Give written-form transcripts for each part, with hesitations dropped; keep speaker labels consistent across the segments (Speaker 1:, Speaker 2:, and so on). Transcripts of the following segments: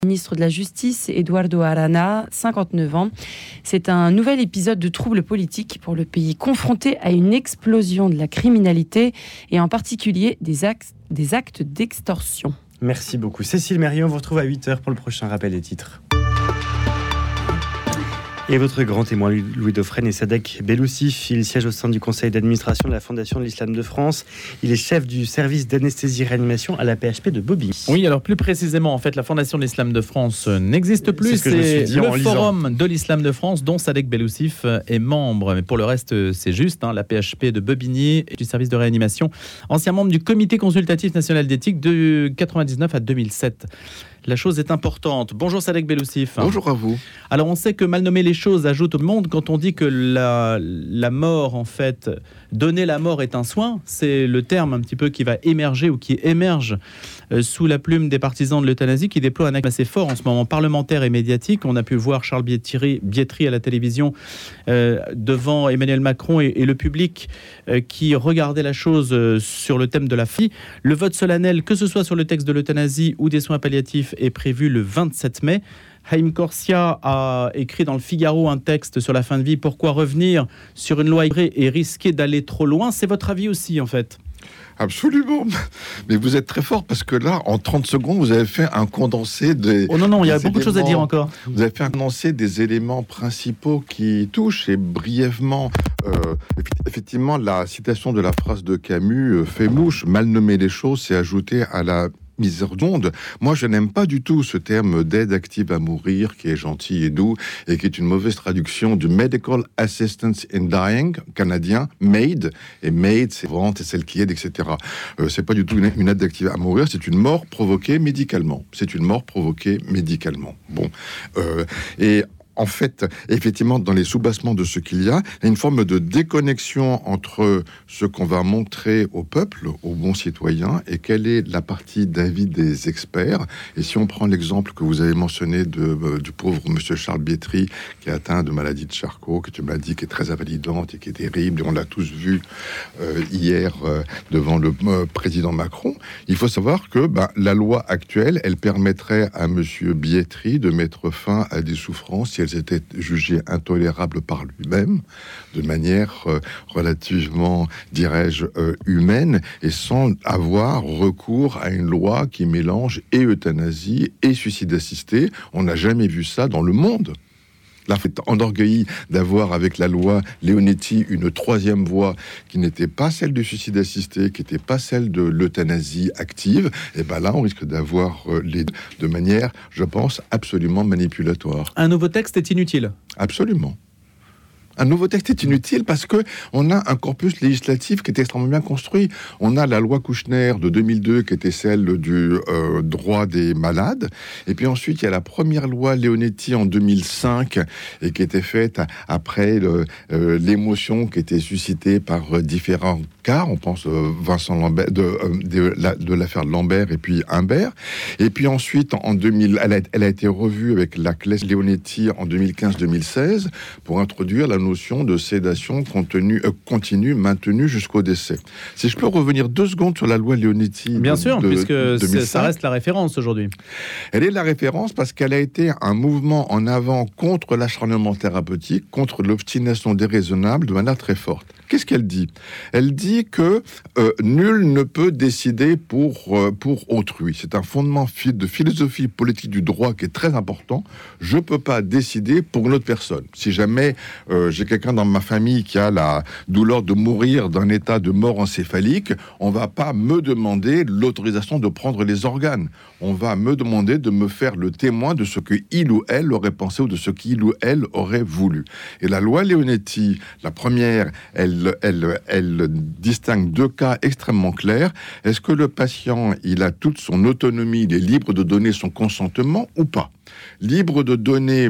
Speaker 1: Ministre de la Justice, Eduardo Arana, 59 ans. C'est un nouvel épisode de troubles politiques pour le pays, confronté à une explosion de la criminalité et en particulier des actes d'extorsion.
Speaker 2: Merci beaucoup. Cécile Mérion, on vous retrouve à 8h pour le prochain rappel des titres. Et votre grand témoin, Louis Dauphren, est Sadek Belloussif. Il siège au sein du conseil d'administration de la Fondation de l'Islam de France. Il est chef du service d'anesthésie-réanimation à la PHP de Bobigny.
Speaker 3: Oui, alors plus précisément, en fait, la Fondation de l'Islam de France n'existe plus.
Speaker 2: C'est le
Speaker 3: Forum de l'Islam de France, dont Sadek Belloussif est membre. Mais pour le reste, c'est juste, la PHP de Bobigny et du service de réanimation. Ancien membre du Comité consultatif national d'éthique de 1999 à 2007. La chose est importante. Bonjour Sadek Belloussif.
Speaker 4: Bonjour à vous.
Speaker 3: Alors on sait que mal nommer les choses ajoute au monde quand on dit que la mort, en fait, donner la mort est un soin. C'est le terme un petit peu qui va émerger ou qui émerge sous la plume des partisans de l'euthanasie qui déploient un acte assez fort en ce moment, parlementaire et médiatique. On a pu voir Charles Biétry à la télévision devant Emmanuel Macron et le public qui regardait la chose sur le thème de la vie. Le vote solennel, que ce soit sur le texte de l'euthanasie ou des soins palliatifs, est prévu le 27 mai. Haïm Corsia a écrit dans le Figaro un texte sur la fin de vie. Pourquoi revenir sur une loi et risquer d'aller trop loin ? C'est votre avis aussi, en fait.
Speaker 4: Absolument. Mais vous êtes très fort parce que là, en 30 secondes, vous avez fait un condensé des...
Speaker 3: Oh non, il y a beaucoup de choses à dire encore.
Speaker 4: Vous avez fait un condensé des éléments principaux qui touchent et brièvement... effectivement, la citation de la phrase de Camus fait mouche. Mal nommer les choses, c'est ajouter à la misère d'onde. Moi, je n'aime pas du tout ce terme d'aide active à mourir qui est gentil et doux et qui est une mauvaise traduction du Medical Assistance in Dying canadien, MAID. Et MAID, c'est vente, c'est celle qui aide, etc. C'est pas du tout une aide active à mourir, c'est une mort provoquée médicalement. C'est une mort provoquée médicalement. Bon. Et en fait, effectivement, dans les soubassements de ce qu'il y a une forme de déconnexion entre ce qu'on va montrer au peuple, aux bons citoyens, et quelle est la partie d'avis des experts. Et si on prend l'exemple que vous avez mentionné du pauvre monsieur Charles Biétry, qui est atteint de maladie de Charcot, qui est une maladie qui est très invalidante et qui est terrible, et on l'a tous vu hier devant le président Macron, il faut savoir que la loi actuelle, elle permettrait à monsieur Biétry de mettre fin à des souffrances si elles étaient jugées intolérables par lui-même, de manière relativement, dirais-je, humaine, et sans avoir recours à une loi qui mélange et euthanasie et suicide assisté. On n'a jamais vu ça dans le monde. Là, on est enorgueilli d'avoir avec la loi Leonetti une troisième voie qui n'était pas celle du suicide assisté, qui n'était pas celle de l'euthanasie active. Et là, on risque d'avoir les deux de manière, je pense, absolument manipulatoire.
Speaker 3: Un nouveau texte est inutile.
Speaker 4: Absolument. Un nouveau texte est inutile parce que on a un corpus législatif qui est extrêmement bien construit. On a la loi Kouchner de 2002 qui était celle du droit des malades. Et puis ensuite, il y a la première loi Leonetti en 2005 et qui était faite après l'émotion qui était suscitée par différents cas. On pense Vincent Lambert, de l'affaire de Lambert et puis Humbert. Et puis ensuite, en 2000, elle a été revue avec la classe Leonetti en 2015-2016 pour introduire la notion de sédation continue maintenue jusqu'au décès. Si je peux revenir 2 secondes sur la loi Leonetti.
Speaker 3: Bien sûr, puisque
Speaker 4: 2005,
Speaker 3: ça reste la référence aujourd'hui.
Speaker 4: Elle est la référence parce qu'elle a été un mouvement en avant contre l'acharnement thérapeutique, contre l'obstination déraisonnable de manière très forte. Qu'est-ce qu'elle dit ? Elle dit que nul ne peut décider pour autrui. C'est un fondement de philosophie politique du droit qui est très important. Je ne peux pas décider pour une autre personne. Si jamais j'ai quelqu'un dans ma famille qui a la douleur de mourir d'un état de mort encéphalique, on ne va pas me demander l'autorisation de prendre les organes. On va me demander de me faire le témoin de ce qu'il ou elle aurait pensé ou de ce qu'il ou elle aurait voulu. Et la loi Leonetti, la première, elle distingue 2 cas extrêmement clairs. Est-ce que le patient, il a toute son autonomie, il est libre de donner son consentement ou pas ? Libre de donner,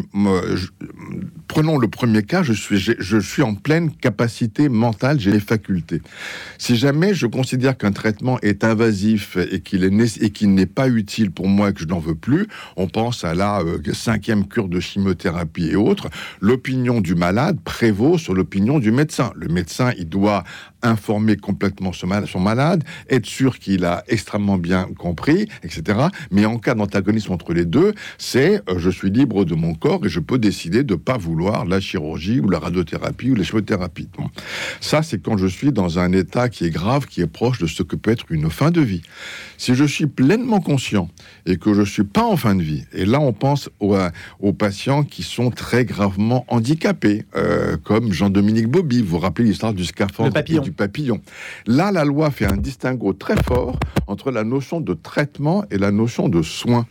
Speaker 4: prenons le premier cas, je suis en pleine capacité mentale, j'ai les facultés. Si jamais je considère qu'un traitement est invasif et qu'il n'est pas utile pour moi et que je n'en veux plus, on pense à la 5e cure de chimiothérapie et autres, l'opinion du malade prévaut sur l'opinion du médecin. Le médecin, il doit informer complètement son malade, être sûr qu'il a extrêmement bien compris, etc. Mais en cas d'antagonisme entre les deux, c'est je suis libre de mon corps et je peux décider de ne pas vouloir la chirurgie ou la radiothérapie ou la chimiothérapie. Bon. Ça, c'est quand je suis dans un état qui est grave, qui est proche de ce que peut être une fin de vie. Si je suis pleinement conscient et que je ne suis pas en fin de vie, et là on pense aux patients qui sont très gravement handicapés, comme Jean-Dominique Bauby, vous vous rappelez l'histoire du scaphandre et du papillon. Là, la loi fait un distinguo très fort entre la notion de traitement et la notion de soin.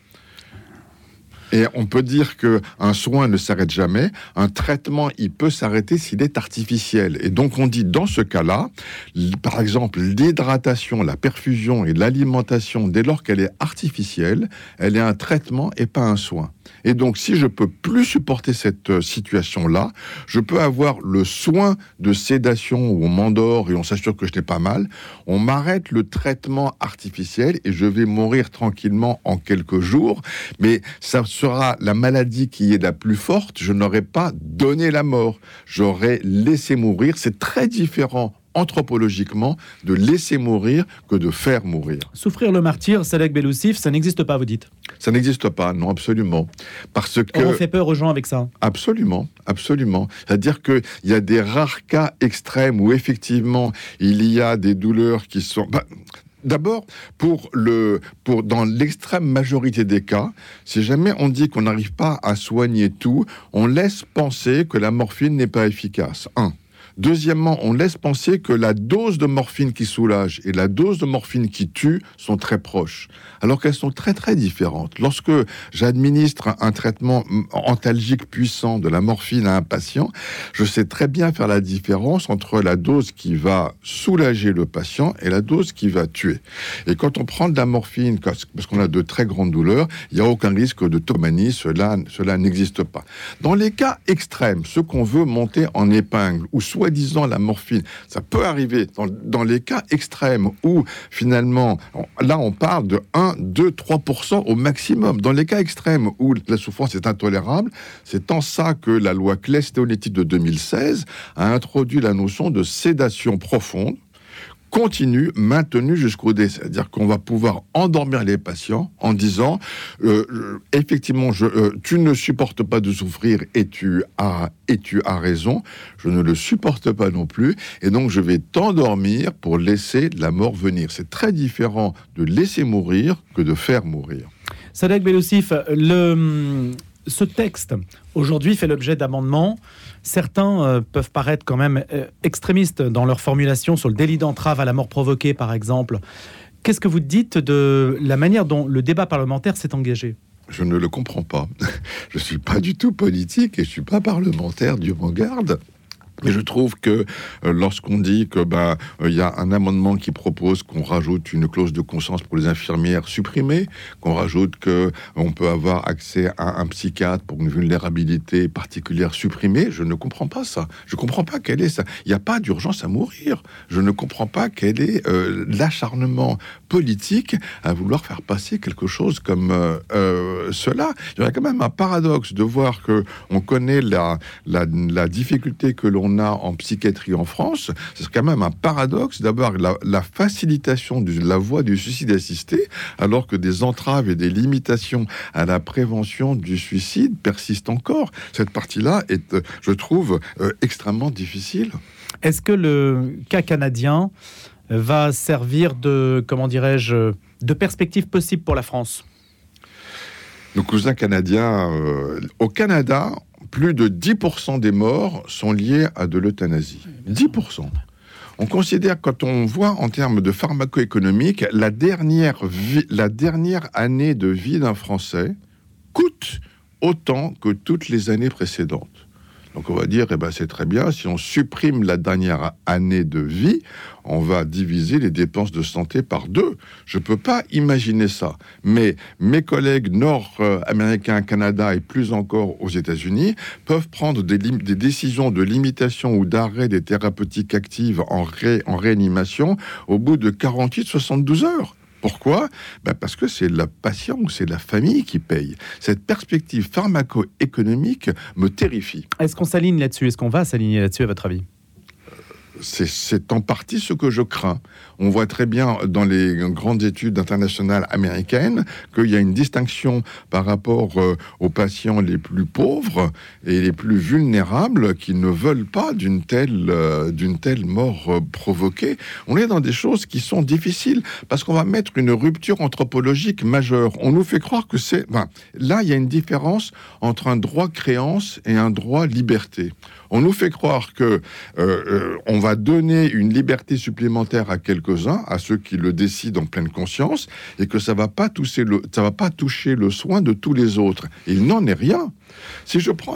Speaker 4: Et on peut dire qu'un soin ne s'arrête jamais, un traitement, il peut s'arrêter s'il est artificiel. Et donc on dit, dans ce cas-là, par exemple, l'hydratation, la perfusion et l'alimentation, dès lors qu'elle est artificielle, elle est un traitement et pas un soin. Et donc, si je peux plus supporter cette situation-là, je peux avoir le soin de sédation où on m'endort et on s'assure que je n'ai pas mal. On m'arrête le traitement artificiel et je vais mourir tranquillement en quelques jours. Mais ça sera la maladie qui est la plus forte. Je n'aurai pas donné la mort. J'aurais laissé mourir. C'est très différent anthropologiquement de laisser mourir que de faire mourir.
Speaker 3: Souffrir le martyre, Sadek Beloussif, ça n'existe pas, vous dites?
Speaker 4: Ça n'existe pas, non, absolument. Parce que...
Speaker 3: On fait peur aux gens avec ça.
Speaker 4: Absolument, absolument. C'est-à-dire qu'il y a des rares cas extrêmes où effectivement il y a des douleurs qui sont... D'abord, dans l'extrême majorité des cas, si jamais on dit qu'on n'arrive pas à soigner tout, on laisse penser que la morphine n'est pas efficace. Deuxièmement, on laisse penser que la dose de morphine qui soulage et la dose de morphine qui tue sont très proches, alors qu'elles sont très très différentes. Lorsque j'administre un traitement antalgique puissant de la morphine à un patient, je sais très bien faire la différence entre la dose qui va soulager le patient et la dose qui va tuer. Et quand on prend de la morphine, parce qu'on a de très grandes douleurs, il n'y a aucun risque de tomanie, cela n'existe pas. Dans les cas extrêmes, ceux qu'on veut monter en épingle, ou soi-disant la morphine, ça peut arriver dans les cas extrêmes où finalement, là on parle de 1, 2, 3% au maximum. Dans les cas extrêmes où la souffrance est intolérable, c'est en ça que la loi Claes-Leonetti de 2016 a introduit la notion de sédation profonde, continue, maintenue jusqu'au décès. C'est-à-dire qu'on va pouvoir endormir les patients en disant effectivement, tu ne supportes pas de souffrir et tu as raison, je ne le supporte pas non plus, et donc je vais t'endormir pour laisser la mort venir. C'est très différent de laisser mourir que de faire mourir.
Speaker 3: Sadek Beloussif, ce texte, aujourd'hui, fait l'objet d'amendements. Certains peuvent paraître quand même extrémistes dans leur formulation sur le délit d'entrave à la mort provoquée, par exemple. Qu'est-ce que vous dites de la manière dont le débat parlementaire s'est engagé ?
Speaker 4: Je ne le comprends pas. Je ne suis pas du tout politique et je ne suis pas parlementaire, Dieu m'en garde. Mais je trouve que lorsqu'on dit que y a un amendement qui propose qu'on rajoute une clause de conscience pour les infirmières supprimée, qu'on rajoute que on peut avoir accès à un psychiatre pour une vulnérabilité particulière supprimée, je ne comprends pas ça. Je ne comprends pas quel est ça. Il n'y a pas d'urgence à mourir. Je ne comprends pas quel est l'acharnement politique à vouloir faire passer quelque chose comme cela. Il y a quand même un paradoxe de voir que on connaît la difficulté que l'on a en psychiatrie en France. C'est quand même un paradoxe d'avoir la facilitation de la voie du suicide assisté, alors que des entraves et des limitations à la prévention du suicide persistent encore. Cette partie-là est, je trouve, extrêmement difficile.
Speaker 3: Est-ce que le cas canadien va servir de, de perspective possible pour la France ?
Speaker 4: Nos cousins canadiens, au Canada, plus de 10% des morts sont liés à de l'euthanasie. 10%. On considère, quand on voit en termes de pharmaco-économique, la dernière année de vie d'un Français coûte autant que toutes les années précédentes. Donc on va dire, c'est très bien, si on supprime la dernière année de vie, on va diviser les dépenses de santé par 2. Je ne peux pas imaginer ça. Mais mes collègues nord-américains, Canada et plus encore aux États-Unis peuvent prendre des décisions de limitation ou d'arrêt des thérapeutiques actives en réanimation au bout de 48-72 heures. Pourquoi ? Parce que c'est le patient ou c'est la famille qui paye. Cette perspective pharmaco-économique me terrifie.
Speaker 3: Est-ce qu'on s'aligne là-dessus ? Est-ce qu'on va s'aligner là-dessus, à votre avis ?
Speaker 4: c'est en partie ce que je crains. On voit très bien dans les grandes études internationales américaines qu'il y a une distinction par rapport aux patients les plus pauvres et les plus vulnérables qui ne veulent pas d'une telle mort provoquée. On est dans des choses qui sont difficiles parce qu'on va mettre une rupture anthropologique majeure. On nous fait croire que c'est... là, il y a une différence entre un droit créance et un droit liberté. On nous fait croire que on va donner une liberté supplémentaire à quelques-uns, à ceux qui le décident en pleine conscience, et que ça va pas toucher le soin de tous les autres. Il n'en est rien. Si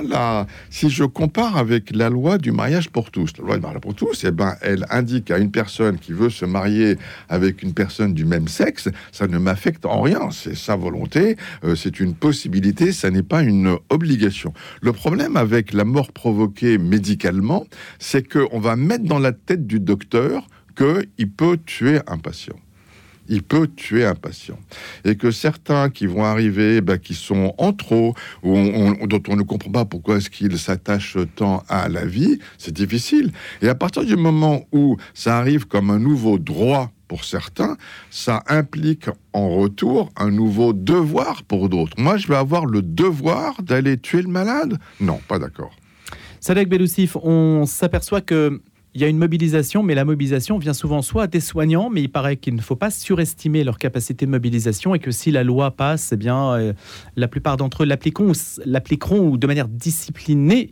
Speaker 4: je compare avec la loi du mariage pour tous, la loi du mariage pour tous, elle indique à une personne qui veut se marier avec une personne du même sexe, ça ne m'affecte en rien. C'est sa volonté, c'est une possibilité, ça n'est pas une obligation. Le problème avec la mort provoquée médicalement, c'est qu'on va mettre dans la tête du docteur qu'il peut tuer un patient. Il peut tuer un patient. Et que certains qui vont arriver, qui sont en trop, dont on ne comprend pas pourquoi est-ce qu'ils s'attachent tant à la vie, c'est difficile. Et à partir du moment où ça arrive comme un nouveau droit pour certains, ça implique en retour un nouveau devoir pour d'autres. Moi, je vais avoir le devoir d'aller tuer le malade ? Non, pas d'accord.
Speaker 3: Sadek Beloussif, on s'aperçoit que il y a une mobilisation, mais la mobilisation vient souvent soit des soignants, mais il paraît qu'il ne faut pas surestimer leur capacité de mobilisation et que si la loi passe, eh bien, la plupart d'entre eux l'appliqueront ou de manière disciplinée,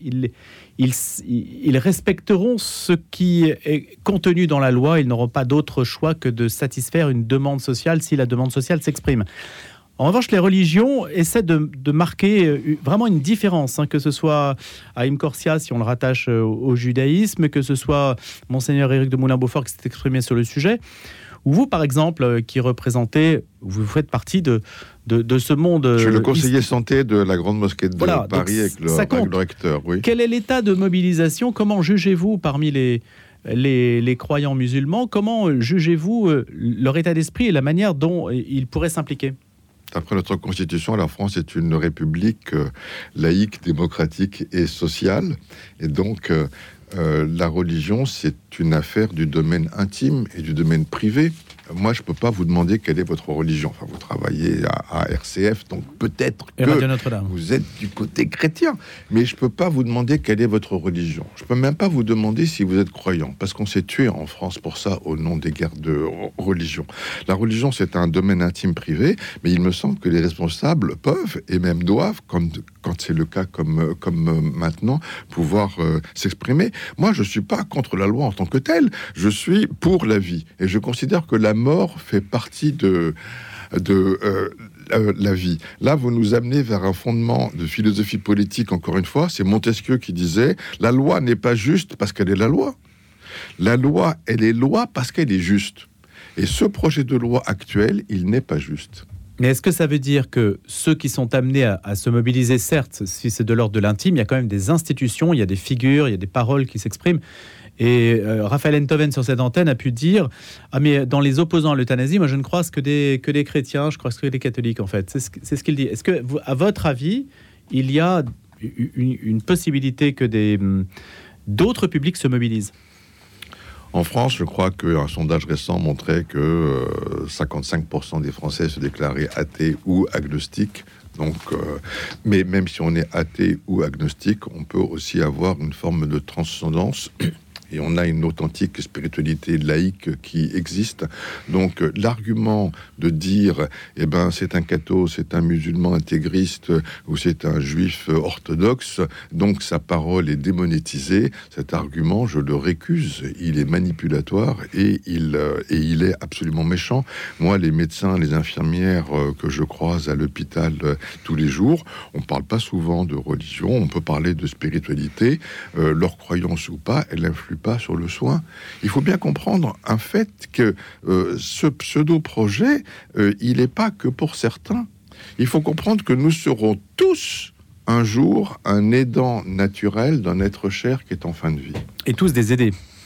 Speaker 3: ils respecteront ce qui est contenu dans la loi. Ils n'auront pas d'autre choix que de satisfaire une demande sociale si la demande sociale s'exprime. En revanche, les religions essaient de marquer vraiment une différence, que ce soit Haïm Corsia, si on le rattache au judaïsme, que ce soit Monseigneur Éric de Moulin-Beaufort qui s'est exprimé sur le sujet, ou vous, par exemple, qui représentez, vous faites partie de ce monde...
Speaker 4: Je suis le conseiller santé de la Grande Mosquée de Paris avec le recteur. Oui.
Speaker 3: Quel est l'état de mobilisation ? Comment jugez-vous parmi les croyants musulmans ? Comment jugez-vous leur état d'esprit et la manière dont ils pourraient s'impliquer ?
Speaker 4: D'après notre Constitution, la France est une république laïque, démocratique et sociale. Et donc, la religion, c'est une affaire du domaine intime et du domaine privé. Moi, je ne peux pas vous demander quelle est votre religion. Enfin, vous travaillez à RCF, donc peut-être que vous êtes du côté chrétien. Mais je ne peux pas vous demander quelle est votre religion. Je ne peux même pas vous demander si vous êtes croyant, parce qu'on s'est tué en France pour ça, au nom des guerres de religion. La religion, c'est un domaine intime privé, mais il me semble que les responsables peuvent, et même doivent, quand c'est le cas comme maintenant, pouvoir s'exprimer. Moi, je ne suis pas contre la loi en tant que telle. Je suis pour la vie. Et je considère que la mort fait partie de la vie. Là, vous nous amenez vers un fondement de philosophie politique, encore une fois. C'est Montesquieu qui disait « La loi n'est pas juste parce qu'elle est la loi. La loi, elle est loi parce qu'elle est juste. » Et ce projet de loi actuel, il n'est pas juste.
Speaker 3: Mais est-ce que ça veut dire que ceux qui sont amenés à se mobiliser, certes, si c'est de l'ordre de l'intime, il y a quand même des institutions, il y a des figures, il y a des paroles qui s'expriment. Et Raphaël Enthoven, sur cette antenne, a pu dire « Ah, mais dans les opposants à l'euthanasie, moi, je ne croise que des chrétiens, je croise que des catholiques, en fait. » C'est ce qu'il dit. Est-ce que, à votre avis, il y a une possibilité que d'autres publics se mobilisent ?
Speaker 4: En France, je crois qu'un sondage récent montrait que 55% des Français se déclaraient athées ou agnostiques. Donc, mais même si on est athée ou agnostique, on peut aussi avoir une forme de transcendance. Et on a une authentique spiritualité laïque qui existe. Donc, l'argument de dire, c'est un catho, c'est un musulman intégriste, ou c'est un juif orthodoxe, donc sa parole est démonétisée, cet argument, je le récuse. Il est manipulatoire et il est absolument méchant. Moi, les médecins, les infirmières que je croise à l'hôpital tous les jours, on ne parle pas souvent de religion, on peut parler de spiritualité. Leur croyance ou pas, elle influe pas sur le soin. Il faut bien comprendre un fait que ce pseudo-projet, il n'est pas que pour certains. Il faut comprendre que nous serons tous un jour un aidant naturel d'un être cher qui est en fin de vie.
Speaker 3: Et tous des aidés.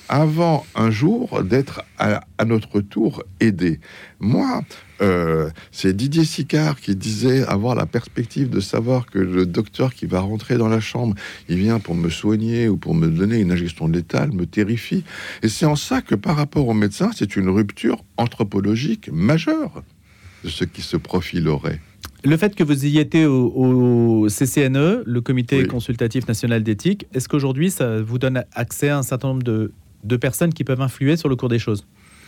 Speaker 4: avant un jour d'être à notre tour aidé. Moi, c'est Didier Sicard qui disait avoir la perspective de savoir que le docteur qui va rentrer dans la chambre, il vient pour me soigner ou pour me donner une injection létale, me terrifie. Et c'est en ça que par rapport aux médecins, c'est une rupture anthropologique majeure de ce qui se profilerait.
Speaker 3: Le fait que vous ayez été au CCNE, le Comité
Speaker 4: Oui.
Speaker 3: consultatif national d'éthique, est-ce qu'aujourd'hui ça vous donne accès à un certain nombre de personnes qui peuvent influer sur le cours des choses ?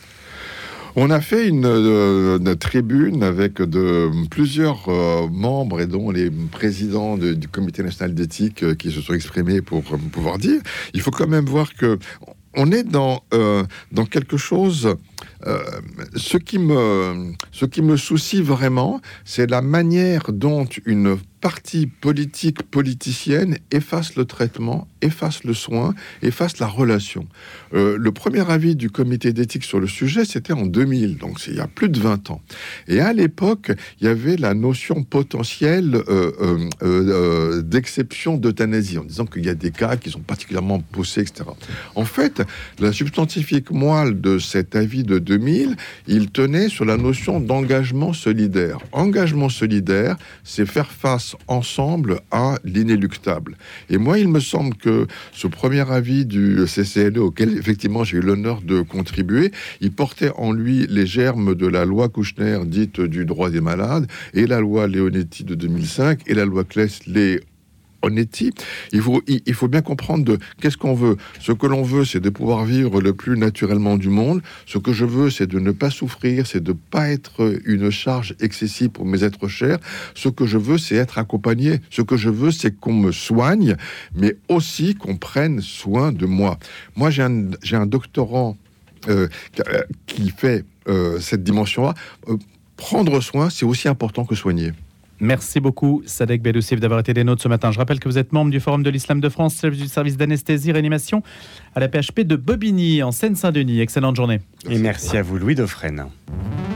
Speaker 4: On a fait une tribune avec plusieurs membres et dont les présidents du Comité national d'éthique qui se sont exprimés pour pouvoir dire. Il faut quand même voir que on est dans quelque chose. Ce qui me soucie vraiment, c'est la manière dont une partie politicienne efface le traitement, efface le soin, efface la relation. Le premier avis du comité d'éthique sur le sujet, c'était en 2000, donc c'est il y a plus de 20 ans. Et à l'époque, il y avait la notion potentielle d'exception d'euthanasie, en disant qu'il y a des cas qui sont particulièrement poussés, etc. En fait, la substantifique moelle de cet avis de 2000, il tenait sur la notion d'engagement solidaire. Engagement solidaire, c'est faire face ensemble à l'inéluctable. Et moi, il me semble que ce premier avis du CCNE, auquel effectivement j'ai eu l'honneur de contribuer, il portait en lui les germes de la loi Kouchner, dite du droit des malades, et la loi Leonetti de 2005, et la loi Claes-Leonetti. Il faut bien comprendre qu'est-ce qu'on veut. Ce que l'on veut, c'est de pouvoir vivre le plus naturellement du monde. Ce que je veux, c'est de ne pas souffrir, c'est de ne pas être une charge excessive pour mes êtres chers. Ce que je veux, c'est être accompagné. Ce que je veux, c'est qu'on me soigne, mais aussi qu'on prenne soin de moi. Moi, j'ai un doctorant qui fait cette dimension-là. Prendre soin, c'est aussi important que soigner.
Speaker 3: Merci beaucoup, Sadek Beloussif, d'avoir été des nôtres ce matin. Je rappelle que vous êtes membre du Forum de l'Islam de France, chef du service d'anesthésie-réanimation à la PHP de Bobigny, en Seine-Saint-Denis. Excellente journée.
Speaker 2: Et merci à vous, Louis Dauphren.